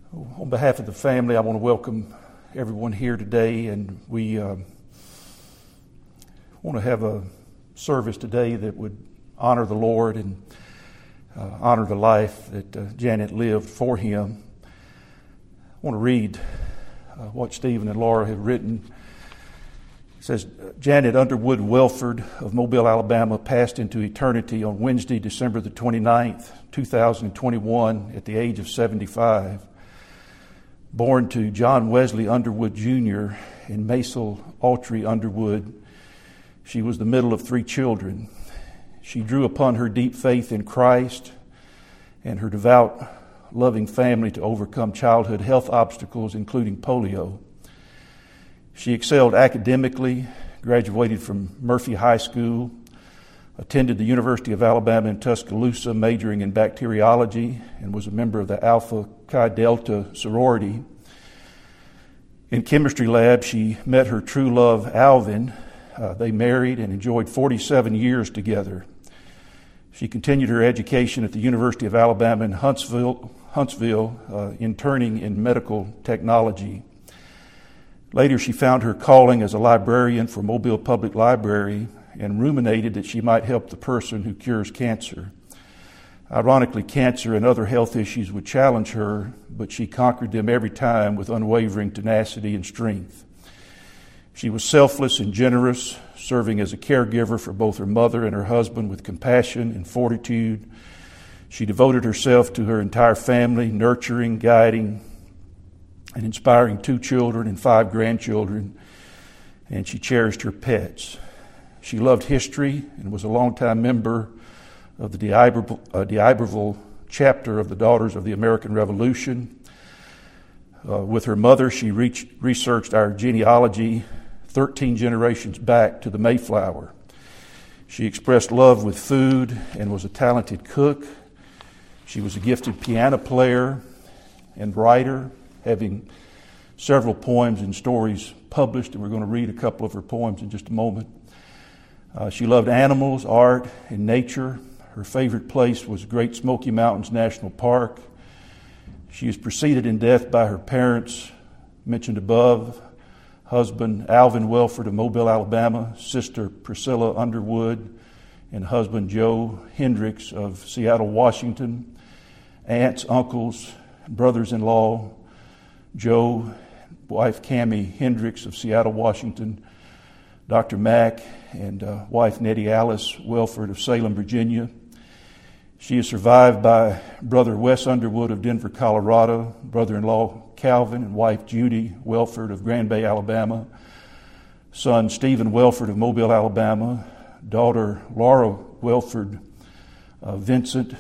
On behalf of the family, I want to welcome everyone here today, and we want to have a service today that would honor the Lord and honor the life that Janet lived for Him. I want to read what Stephen and Laura have written. It says, Janet Underwood Welford of Mobile, Alabama, passed into eternity on Wednesday, December the 29th, 2021, at the age of 75. Born to John Wesley Underwood, Jr. and Maisel Autry Underwood, she was the middle of three children. She drew upon her deep faith in Christ and her devout, loving family to overcome childhood health obstacles, including polio. She excelled academically, graduated from Murphy High School, attended the University of Alabama in Tuscaloosa, majoring in bacteriology, and was a member of the Alpha Chi Delta sorority. In chemistry lab, she met her true love, Alvin. They married and enjoyed 47 years together. She continued her education at the University of Alabama in Huntsville, interning in medical technology. Later, she found her calling as a librarian for Mobile Public Library and ruminated that she might help the person who cures cancer. Ironically, cancer and other health issues would challenge her, but she conquered them every time with unwavering tenacity and strength. She was selfless and generous, serving as a caregiver for both her mother and her husband with compassion and fortitude. She devoted herself to her entire family, nurturing, guiding, and inspiring 2 children and 5 grandchildren, and she cherished her pets. She loved history and was a longtime member of the D'Iberville chapter of the Daughters of the American Revolution. With her mother, she researched our genealogy 13 generations back to the Mayflower. She expressed love with food and was a talented cook. She was a gifted piano player and writer, having several poems and stories published, and we're going to read a couple of her poems in just a moment. She loved animals, art, and nature. Her favorite place was Great Smoky Mountains National Park. She was preceded in death by her parents, mentioned above, husband Alvin Welford of Mobile, Alabama, sister Priscilla Underwood, and husband Joe Hendricks of Seattle, Washington, aunts, uncles, brothers-in-law, Joe, wife Cammie Hendricks of Seattle, Washington, Dr. Mack, and wife Nettie Alice Welford of Salem, Virginia. She is survived by brother Wes Underwood of Denver, Colorado, brother-in-law Calvin and wife Judy Welford of Grand Bay, Alabama, son Stephen Welford of Mobile, Alabama, daughter Laura Welford, Vincent,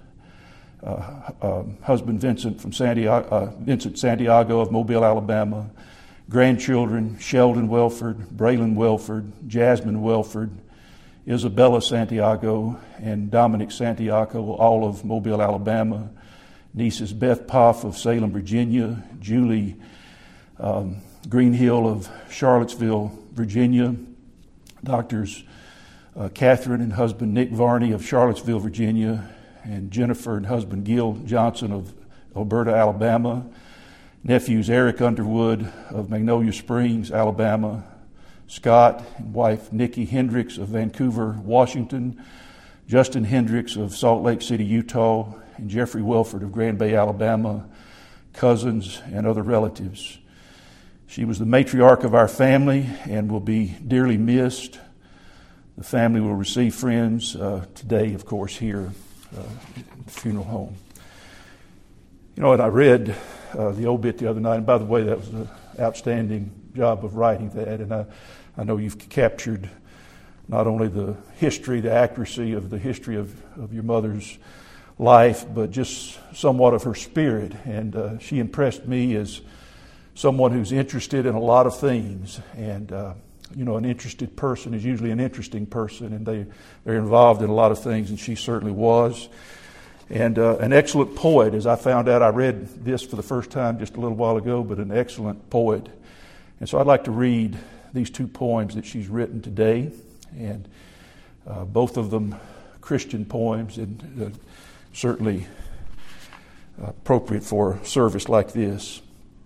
husband Vincent Santiago of Mobile, Alabama, grandchildren Sheldon Welford, Braylon Welford, Jasmine Welford, Isabella Santiago, and Dominic Santiago, all of Mobile, Alabama, nieces Beth Poff of Salem, Virginia, Julie Greenhill of Charlottesville, Virginia, doctors Catherine and husband Nick Varney of Charlottesville, Virginia, and Jennifer and husband Gil Johnson of Alberta, Alabama, nephews Eric Underwood of Magnolia Springs, Alabama, Scott and wife Nikki Hendricks of Vancouver, Washington, Justin Hendricks of Salt Lake City, Utah, and Jeffrey Welford of Grand Bay, Alabama, cousins and other relatives. She was the matriarch of our family and will be dearly missed. The family will receive friends today, of course, here at the funeral home. You know what, I read the obit the other night, and by the way, that was an outstanding job of writing that, and I know you've captured not only the history, the accuracy of the history of your mother's life, but just somewhat of her spirit, and she impressed me as someone who's interested in a lot of things, and an interested person is usually an interesting person, and they're involved in a lot of things, and she certainly was. And an excellent poet, as I found out. I read this for the first time just a little while ago, but an excellent poet. And so I'd like to read these 2 poems that she's written today, and both of them Christian poems, and certainly appropriate for a service like this.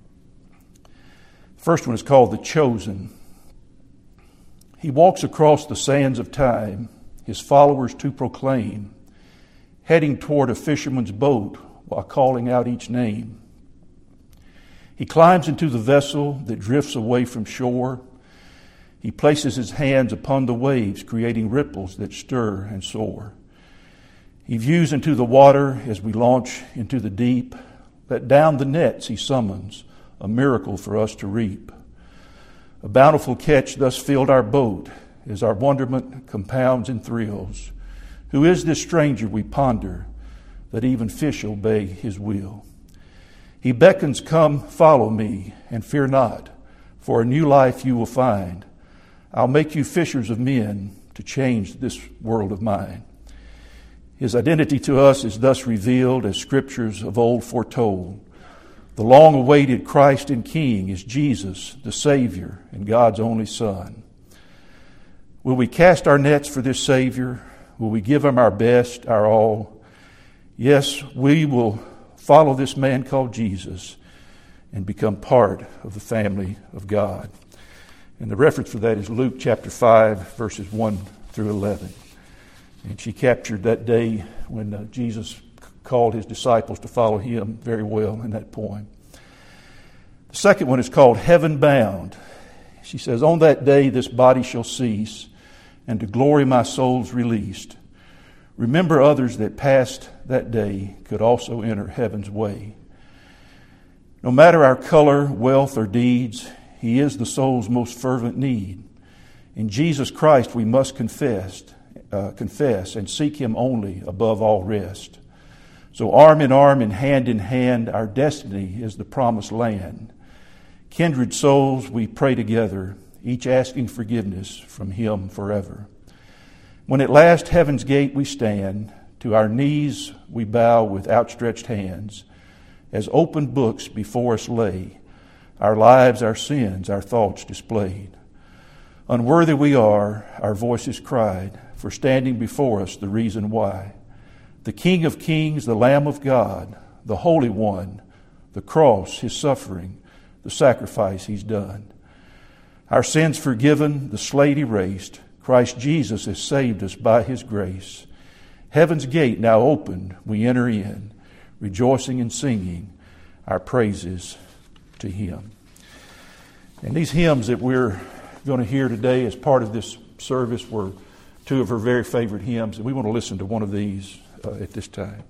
The first one is called The Chosen. He walks across the sands of time, his followers to proclaim, heading toward a fisherman's boat while calling out each name. He climbs into the vessel that drifts away from shore. He places his hands upon the waves, creating ripples that stir and soar. He views into the water as we launch into the deep. Let down the nets he summons, a miracle for us to reap. A bountiful catch thus filled our boat as our wonderment compounds and thrills. Who is this stranger we ponder that even fish obey his will? He beckons, come follow me and fear not, for a new life you will find. I'll make you fishers of men to change this world of mine. His identity to us is thus revealed as scriptures of old foretold. The long-awaited Christ and King is Jesus, the Savior and God's only Son. Will we cast our nets for this Savior? Will we give him our best, our all? Yes, we will follow this man called Jesus and become part of the family of God. And the reference for that is Luke chapter 5, verses 1 through 11. And she captured that day when Jesus called his disciples to follow him very well in that poem. The second one is called Heaven Bound. She says, on that day this body shall cease, and to glory my soul's released. Remember others that passed that day could also enter heaven's way. No matter our color, wealth, or deeds, he is the soul's most fervent need. In Jesus Christ we must confess and seek him only above all rest. So arm in arm and hand in hand, our destiny is the promised land. Kindred souls, we pray together, each asking forgiveness from him forever. When at last heaven's gate we stand, to our knees we bow with outstretched hands, as open books before us lay, our lives, our sins, our thoughts displayed. Unworthy we are, our voices cried, for standing before us the reason why. The King of Kings, the Lamb of God, the Holy One, the cross, his suffering, the sacrifice he's done. Our sins forgiven, the slate erased, Christ Jesus has saved us by his grace. Heaven's gate now opened, we enter in, rejoicing and singing our praises to him. And these hymns that we're going to hear today as part of this service were two of her very favorite hymns, and we want to listen to one of these at this time.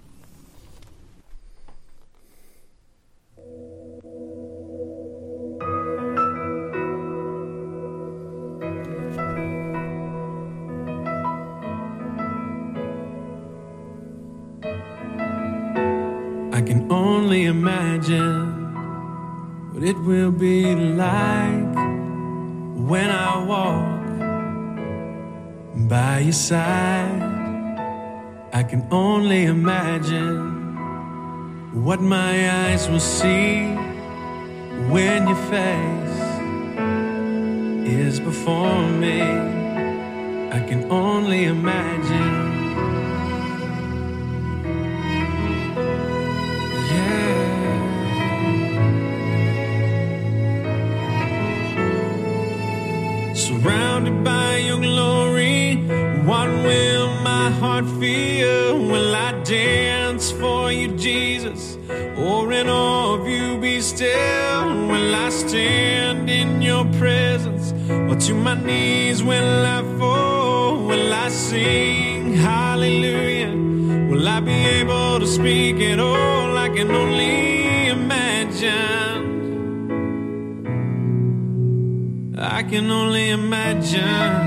I can only imagine what it will be like when I walk by your side. I can only imagine what my eyes will see when your face is before me. I can only imagine. Surrounded by your glory, what will my heart feel? Will I dance for you, Jesus? Or in awe of you be still? Will I stand in your presence? Or to my knees will I fall? Will I sing hallelujah? Will I be able to speak at all? I can only imagine. I can only imagine.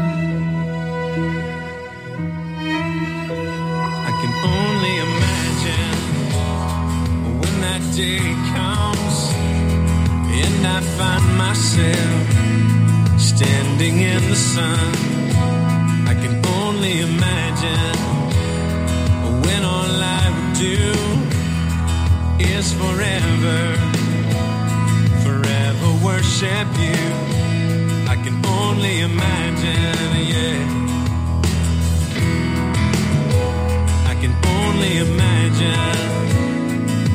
I can only imagine when that day comes and I find myself standing in the sun. I can only imagine when all I would do is forever worship you. I can only imagine, yeah. I can only imagine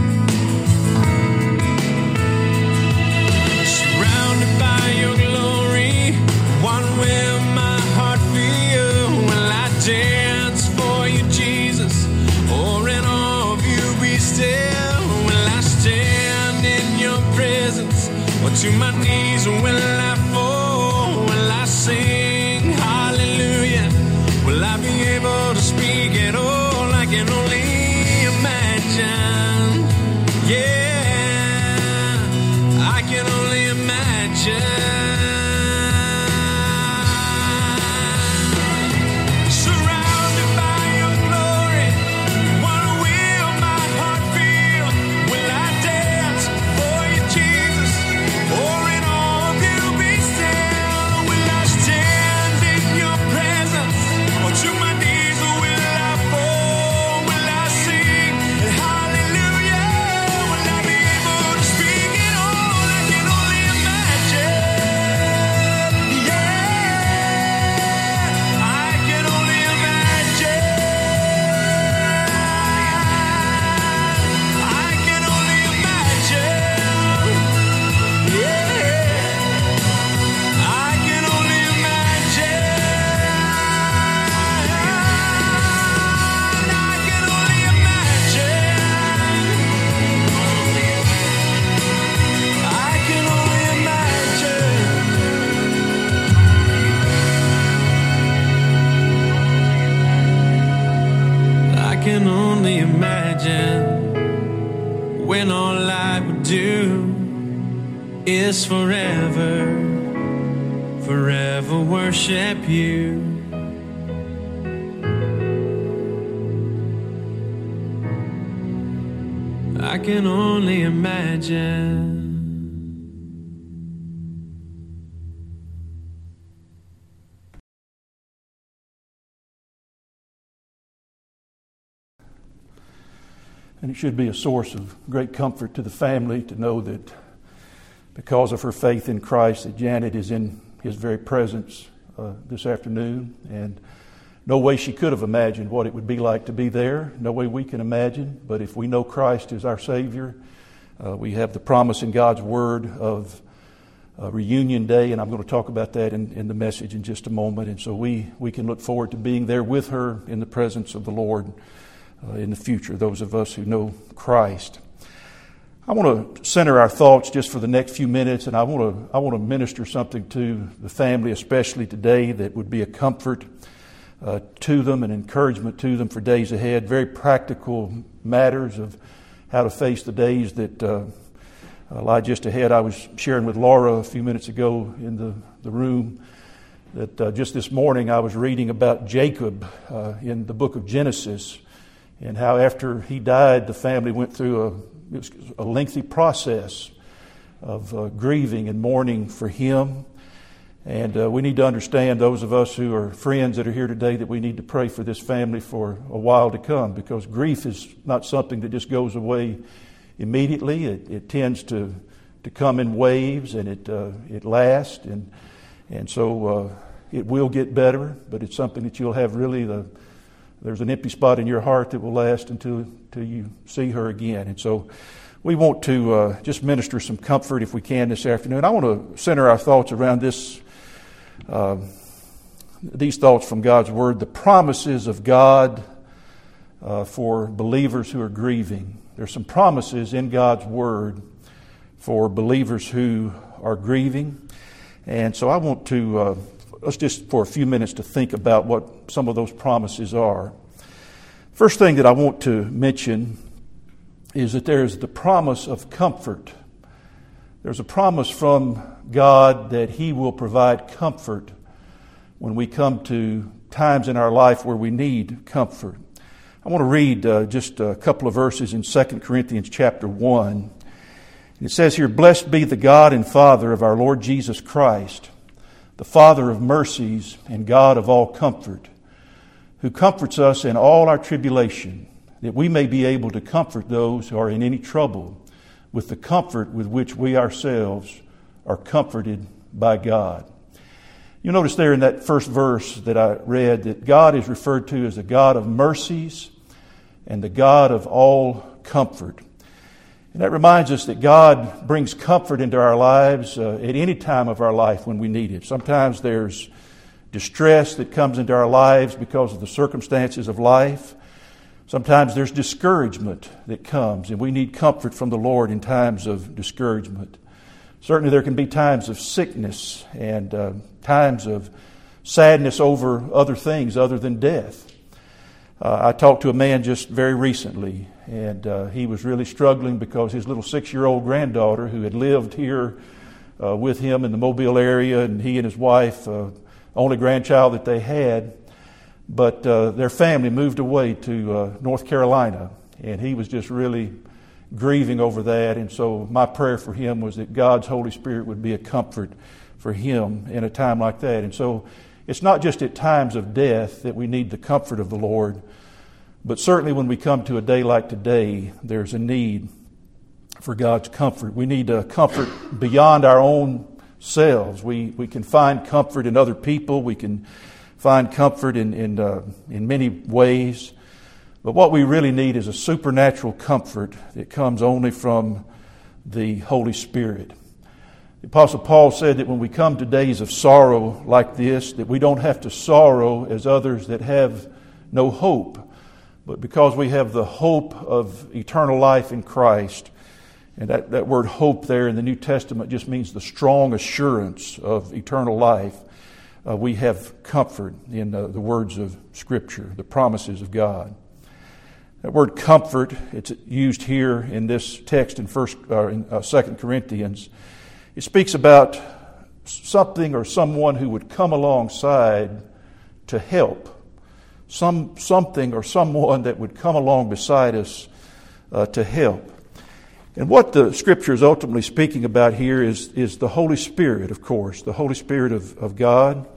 or to my knees will I fall? Will I sing hallelujah? Will I be able to speak at all? I can only imagine. Yeah, I can only imagine. When all I would do is forever, forever worship you. I can only imagine. And it should be a source of great comfort to the family to know that because of her faith in Christ, that Janet is in His very presence this afternoon. And no way she could have imagined what it would be like to be there. No way we can imagine. But if we know Christ as our Savior, we have the promise in God's Word of reunion day. And I'm going to talk about that in the message in just a moment. And so we can look forward to being there with her in the presence of the Lord in the future, those of us who know Christ. I want to center our thoughts just for the next few minutes, and I want to minister something to the family, especially today, that would be a comfort to them, an encouragement to them for days ahead. Very practical matters of how to face the days that lie just ahead. I was sharing with Laura a few minutes ago in the room that just this morning I was reading about Jacob in the book of Genesis, and how after he died, the family went through a lengthy process of grieving and mourning for him. And we need to understand, those of us who are friends that are here today, that we need to pray for this family for a while to come, because grief is not something that just goes away immediately. It tends to come in waves, and it lasts, and so it will get better, but it's something that you'll have really there's an empty spot in your heart that will last until you see her again. And so we want to just minister some comfort if we can this afternoon. I want to center our thoughts around these thoughts from God's Word, the promises of God for believers who are grieving. There's some promises in God's Word for believers who are grieving. And so I want to let's just for a few minutes to think about what some of those promises are. First thing that I want to mention is that there's the promise of comfort. There's a promise from God that He will provide comfort when we come to times in our life where we need comfort. I want to read just a couple of verses in 2 Corinthians chapter 1. It says here, "Blessed be the God and Father of our Lord Jesus Christ, the Father of mercies and God of all comfort, who comforts us in all our tribulation, that we may be able to comfort those who are in any trouble with the comfort with which we ourselves are comforted by God." You'll notice there in that first verse that I read that God is referred to as the God of mercies and the God of all comfort. And that reminds us that God brings comfort into our lives at any time of our life when we need it. Sometimes there's distress that comes into our lives because of the circumstances of life. Sometimes there's discouragement that comes, and we need comfort from the Lord in times of discouragement. Certainly there can be times of sickness and times of sadness over other things other than death. I talked to a man just very recently, and he was really struggling because his little 6-year-old granddaughter, who had lived here with him in the Mobile area, and he and his wife, only grandchild that they had, but their family moved away to North Carolina, and he was just really grieving over that. And so my prayer for him was that God's Holy Spirit would be a comfort for him in a time like that. And so it's not just at times of death that we need the comfort of the Lord, but certainly when we come to a day like today, there's a need for God's comfort. We need a comfort beyond our own selves. We can find comfort in other people. We can find comfort in many ways. But what we really need is a supernatural comfort that comes only from the Holy Spirit. The Apostle Paul said that when we come to days of sorrow like this, that we don't have to sorrow as others that have no hope, but because we have the hope of eternal life in Christ. And that word hope there in the New Testament just means the strong assurance of eternal life. We have comfort in the words of Scripture, the promises of God. That word comfort, it's used here in this text in 2 Corinthians. It speaks about something or someone who would come alongside to help. Something or someone that would come along beside us to help. And what the Scripture is ultimately speaking about here is the Holy Spirit, of course, the Holy Spirit of God.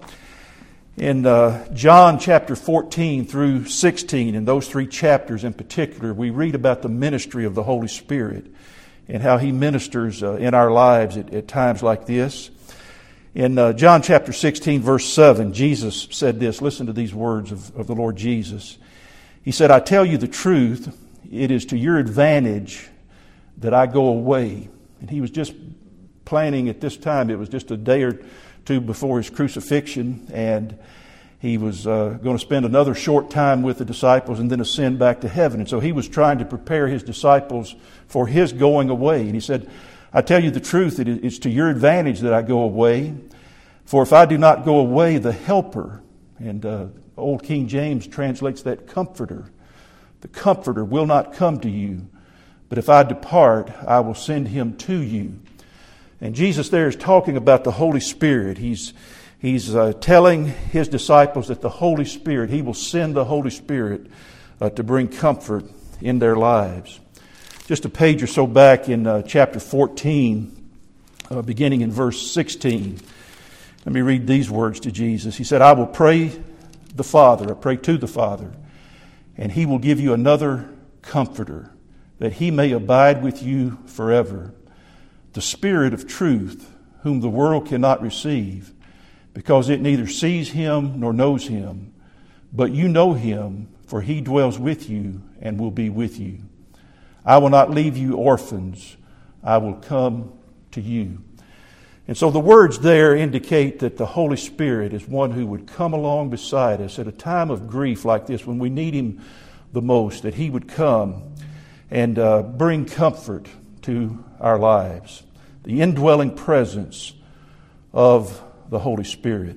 In John chapter 14 through 16, in those 3 chapters in particular, we read about the ministry of the Holy Spirit and how He ministers in our lives at times like this. In John chapter 16, verse 7, Jesus said this. Listen to these words of the Lord Jesus. He said, "I tell you the truth, it is to your advantage that I go away." And He was just planning at this time, it was just a day or two before His crucifixion, and He was going to spend another short time with the disciples and then ascend back to heaven. And so He was trying to prepare His disciples for His going away. And He said, "I tell you the truth, it's to your advantage that I go away. For if I do not go away, the Helper," and Old King James translates that Comforter, "the Comforter will not come to you. But if I depart, I will send Him to you." And Jesus there is talking about the Holy Spirit. He's telling His disciples that the Holy Spirit, He will send the Holy Spirit to bring comfort in their lives. Just a page or so back in chapter 14, beginning in verse 16, let me read these words to Jesus. He said, "I will pray to the Father, and He will give you another Comforter, that He may abide with you forever. The Spirit of truth, whom the world cannot receive, because it neither sees Him nor knows Him. But you know Him, for He dwells with you and will be with you. I will not leave you orphans. I will come to you." And so the words there indicate that the Holy Spirit is one who would come along beside us at a time of grief like this, when we need Him the most, that He would come and bring comfort to our lives. The indwelling presence of the Holy Spirit.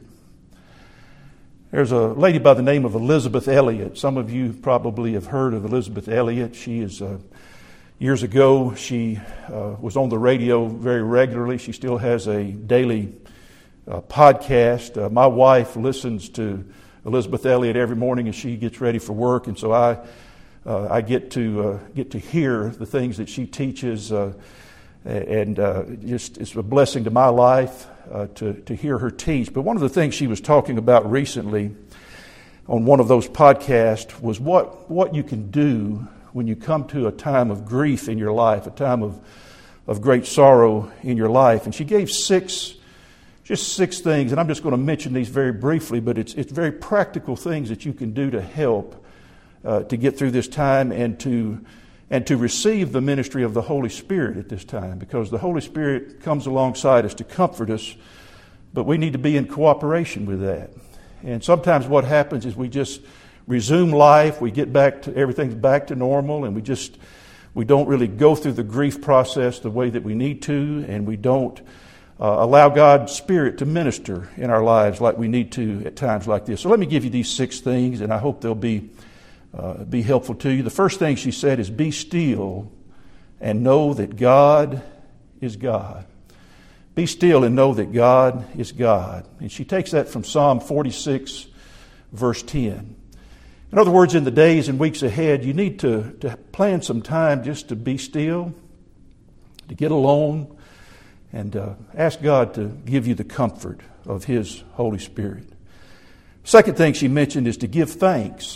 There's a lady by the name of Elisabeth Elliot. Some of you probably have heard of Elisabeth Elliot. She is, years ago, she was on the radio very regularly. She still has a daily podcast. My wife listens to Elisabeth Elliot every morning as she gets ready for work, and so I get to hear the things that she teaches, and just it's a blessing to my life to hear her teach. But one of the things she was talking about recently on one of those podcasts was what you can do when you come to a time of grief in your life, a time of great sorrow in your life. And she gave six things, and I'm just going to mention these very briefly, but it's very practical things that you can do to help to get through this time and to receive the ministry of the Holy Spirit at this time, because the Holy Spirit comes alongside us to comfort us, but we need to be in cooperation with that. And sometimes what happens is we just resume life, we get back to, everything's back to normal, and we don't really go through the grief process the way that we need to, and we don't allow God's Spirit to minister in our lives like we need to at times like this. So let me give you these 6 things, and I hope they'll be helpful to you. The first thing she said is, be still and know that God is God. Be still and know that God is God. And she takes that from Psalm 46, verse 10. In other words, in the days and weeks ahead, you need to plan some time just to be still, to get alone, and ask God to give you the comfort of His Holy Spirit. Second thing she mentioned is to give thanks.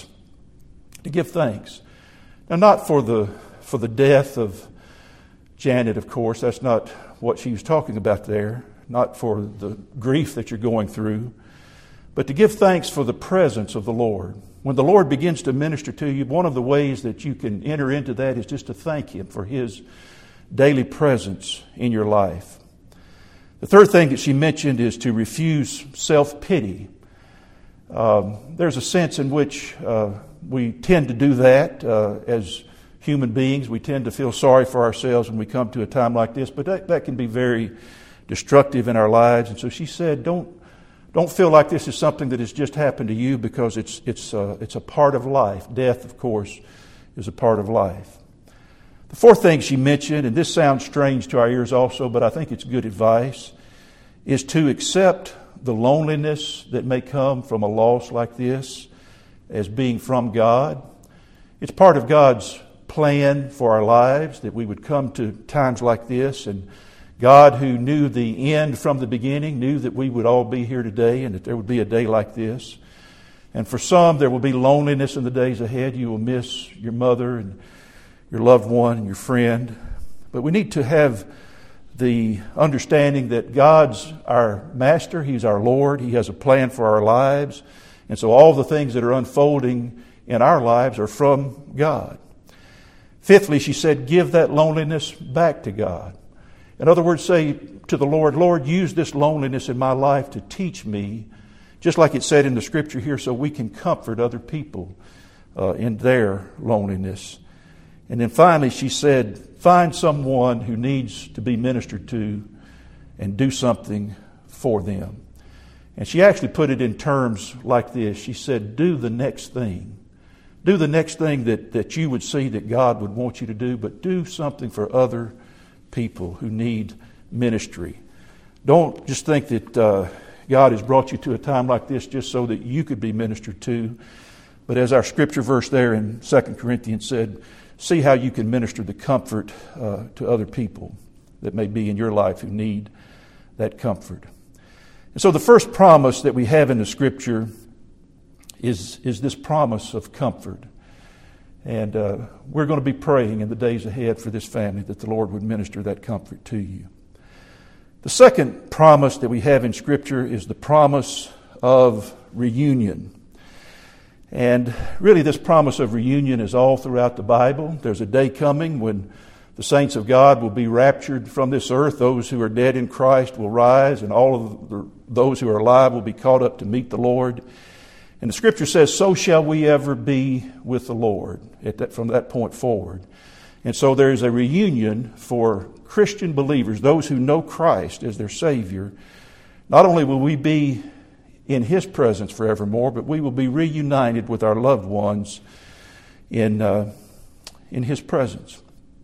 To give thanks. Now, not for the death of Janet, of course. That's not what she was talking about there. Not for the grief that you're going through. But to give thanks for the presence of the Lord. When the Lord begins to minister to you, one of the ways that you can enter into that is just to thank Him for His daily presence in your life. The third thing that she mentioned is to refuse self-pity. There's a sense in which we tend to do that as human beings. We tend to feel sorry for ourselves when we come to a time like this, but that can be very destructive in our lives. And so she said, don't feel like this is something that has just happened to you, because it's a part of life. Death, of course, is a part of life. The fourth thing she mentioned, and this sounds strange to our ears also, but I think it's good advice, is to accept the loneliness that may come from a loss like this as being from God. It's part of God's plan for our lives that we would come to times like this, and God, who knew the end from the beginning, knew that we would all be here today and that there would be a day like this. And for some, there will be loneliness in the days ahead. You will miss your mother and your loved one and your friend. But we need to have the understanding that God's our master. He's our Lord. He has a plan for our lives. And so all the things that are unfolding in our lives are from God. Fifthly, she said, give that loneliness back to God. In other words, say to the Lord, Lord, use this loneliness in my life to teach me, just like it said in the Scripture here, so we can comfort other people in their loneliness. And then finally, she said, find someone who needs to be ministered to and do something for them. And she actually put it in terms like this. She said, do the next thing. Do the next thing that you would see that God would want you to do, but do something for other people who need ministry. Don't just think that God has brought you to a time like this just so that you could be ministered to. But as our scripture verse there in 2 Corinthians said, see how you can minister the comfort to other people that may be in your life who need that comfort. And so the first promise that we have in the Scripture is this promise of comfort. And we're going to be praying in the days ahead for this family that the Lord would minister that comfort to you. The second promise that we have in Scripture is the promise of reunion. And really this promise of reunion is all throughout the Bible. There's a day coming when the saints of God will be raptured from this earth. Those who are dead in Christ will rise, and all of those who are alive will be caught up to meet the Lord. And the Scripture says, so shall we ever be with the Lord from that point forward. And so there is a reunion for Christian believers, those who know Christ as their Savior. Not only will we be in His presence forevermore, but we will be reunited with our loved ones in His presence.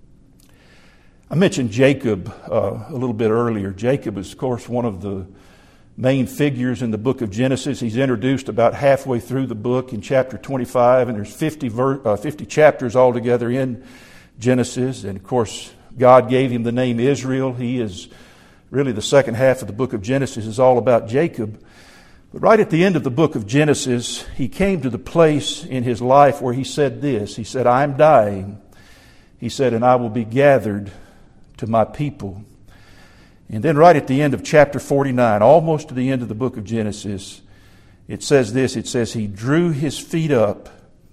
I mentioned Jacob a little bit earlier. Jacob is, of course, one of the main figures in the book of Genesis. He's introduced about halfway through the book in chapter 25, and there's 50 chapters altogether in Genesis. And, of course, God gave him the name Israel. He is really the second half of the book of Genesis is all about Jacob. But right at the end of the book of Genesis, he came to the place in his life where he said this. He said, I'm dying. He said, and I will be gathered to my people. And then right at the end of chapter 49, almost to the end of the book of Genesis, it says this. It says, he drew his feet up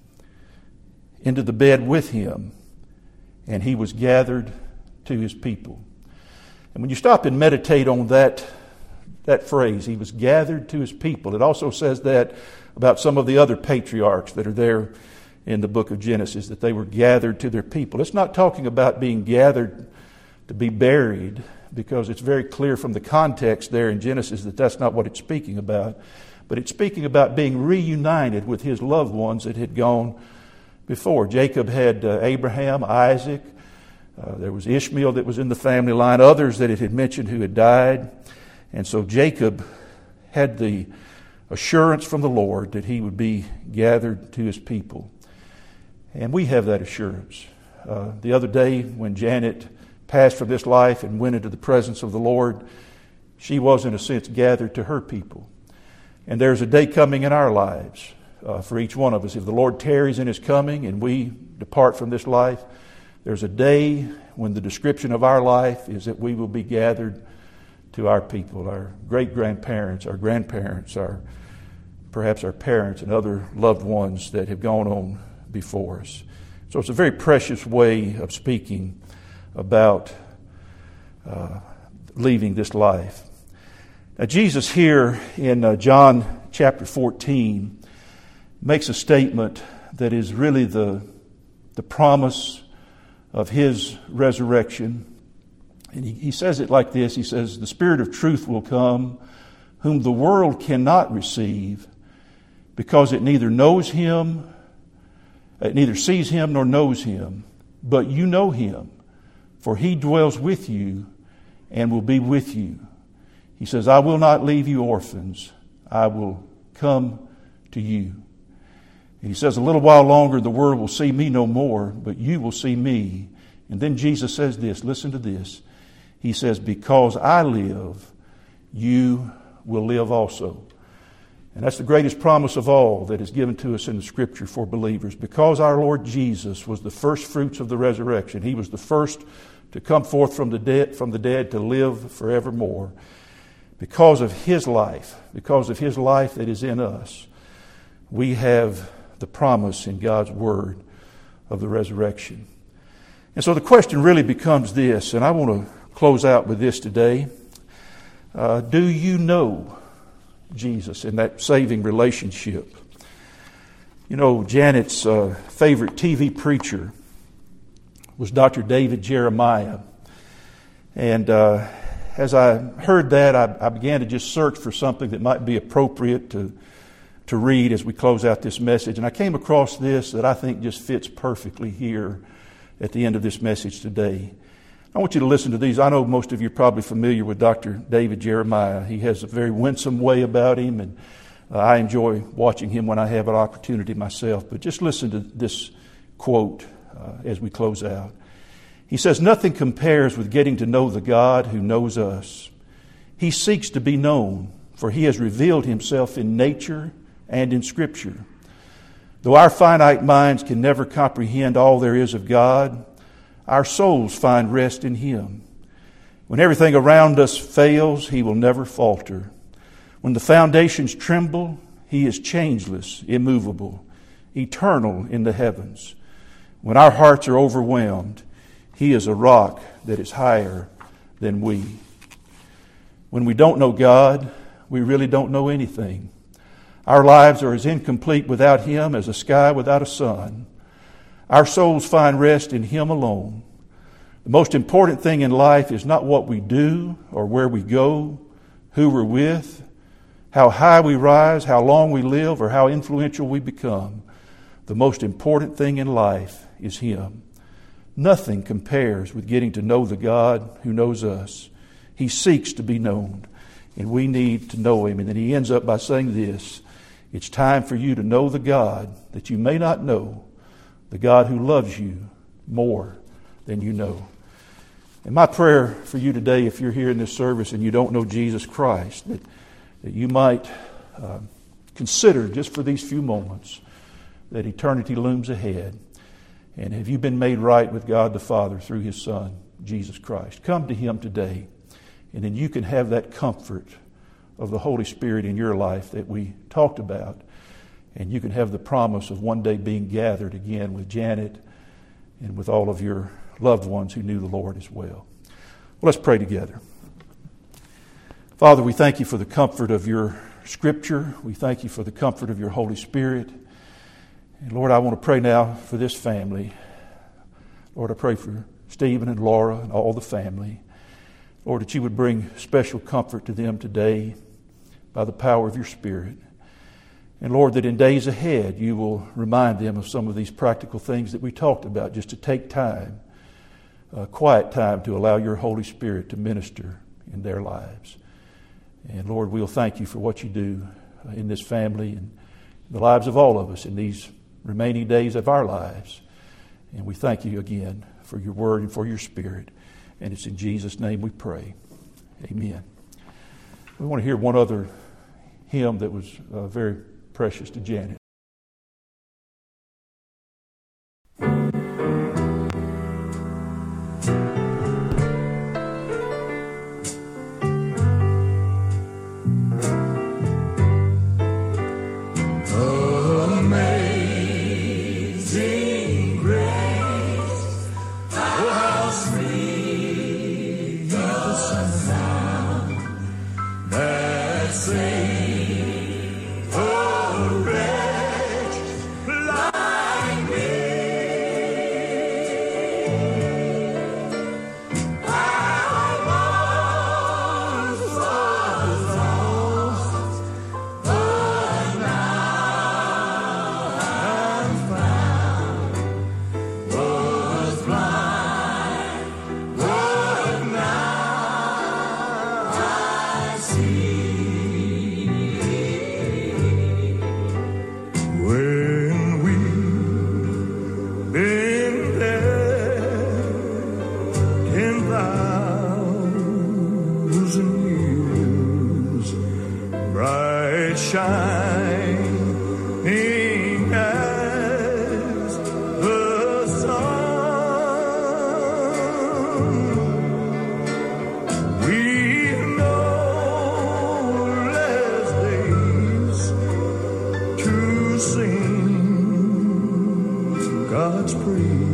into the bed with him, and he was gathered to his people. And when you stop and meditate on that phrase, he was gathered to his people. It also says that about some of the other patriarchs that are there in the book of Genesis, that they were gathered to their people. It's not talking about being gathered to be buried, because it's very clear from the context there in Genesis that that's not what it's speaking about. But it's speaking about being reunited with his loved ones that had gone before. Jacob had Abraham, Isaac. There was Ishmael that was in the family line, others that it had mentioned who had died. And so Jacob had the assurance from the Lord that he would be gathered to his people. And we have that assurance. The other day when Janet passed from this life and went into the presence of the Lord, she was in a sense gathered to her people. And there's a day coming in our lives for each one of us. If the Lord tarries in his coming and we depart from this life, there's a day when the description of our life is that we will be gathered to our people, our great-grandparents, our grandparents, perhaps our parents and other loved ones that have gone on before us. So it's a very precious way of speaking about leaving this life. Now, Jesus here in John chapter 14 makes a statement that is really the promise of his resurrection. And he says it like this. He says, "The Spirit of truth will come, whom the world cannot receive, because it neither sees him nor knows him. But you know him, for he dwells with you and will be with you." He says, "I will not leave you orphans. I will come to you." And he says, "A little while longer, the world will see me no more, but you will see me." And then Jesus says this, listen to this. He says, "Because I live, you will live also." And that's the greatest promise of all that is given to us in the Scripture for believers. Because our Lord Jesus was the first fruits of the resurrection, he was the first to come forth from the dead to live forevermore. Because of his life that is in us, we have the promise in God's Word of the resurrection. And so the question really becomes this, and I want to close out with this today. Do you know Jesus in that saving relationship? You know, Janet's favorite TV preacher was Dr. David Jeremiah. And as I heard that, I began to just search for something that might be appropriate to read as we close out this message. And I came across this that I think just fits perfectly here at the end of this message today. I want you to listen to these. I know most of you are probably familiar with Dr. David Jeremiah. He has a very winsome way about him, and I enjoy watching him when I have an opportunity myself. But just listen to this quote as we close out. He says, "Nothing compares with getting to know the God who knows us. He seeks to be known, for he has revealed himself in nature and in Scripture. Though our finite minds can never comprehend all there is of God, our souls find rest in him. When everything around us fails, he will never falter. When the foundations tremble, he is changeless, immovable, eternal in the heavens. When our hearts are overwhelmed, he is a rock that is higher than we." When we don't know God, we really don't know anything. Our lives are as incomplete without him as a sky without a sun. Our souls find rest in him alone. The most important thing in life is not what we do or where we go, who we're with, how high we rise, how long we live, or how influential we become. The most important thing in life is him. Nothing compares with getting to know the God who knows us. He seeks to be known, and we need to know him. And then he ends up by saying this: "It's time for you to know the God that you may not know, the God who loves you more than you know." And my prayer for you today, if you're here in this service and you don't know Jesus Christ, that you might consider just for these few moments that eternity looms ahead. And have you been made right with God the Father through his Son, Jesus Christ? Come to him today, and then you can have that comfort of the Holy Spirit in your life that we talked about. And you can have the promise of one day being gathered again with Janet and with all of your loved ones who knew the Lord as well. Well, let's pray together. Father, we thank you for the comfort of your Scripture. We thank you for the comfort of your Holy Spirit. And Lord, I want to pray now for this family. Lord, I pray for Stephen and Laura and all the family. Lord, that you would bring special comfort to them today by the power of your Spirit. And Lord, that in days ahead you will remind them of some of these practical things that we talked about, just to take time, quiet time, to allow your Holy Spirit to minister in their lives. And Lord, we'll thank you for what you do in this family and the lives of all of us in these remaining days of our lives. And we thank you again for your word and for your Spirit. And it's in Jesus' name we pray. Amen. We want to hear one other hymn that was very precious to Janet.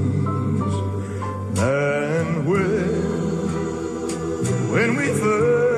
When we first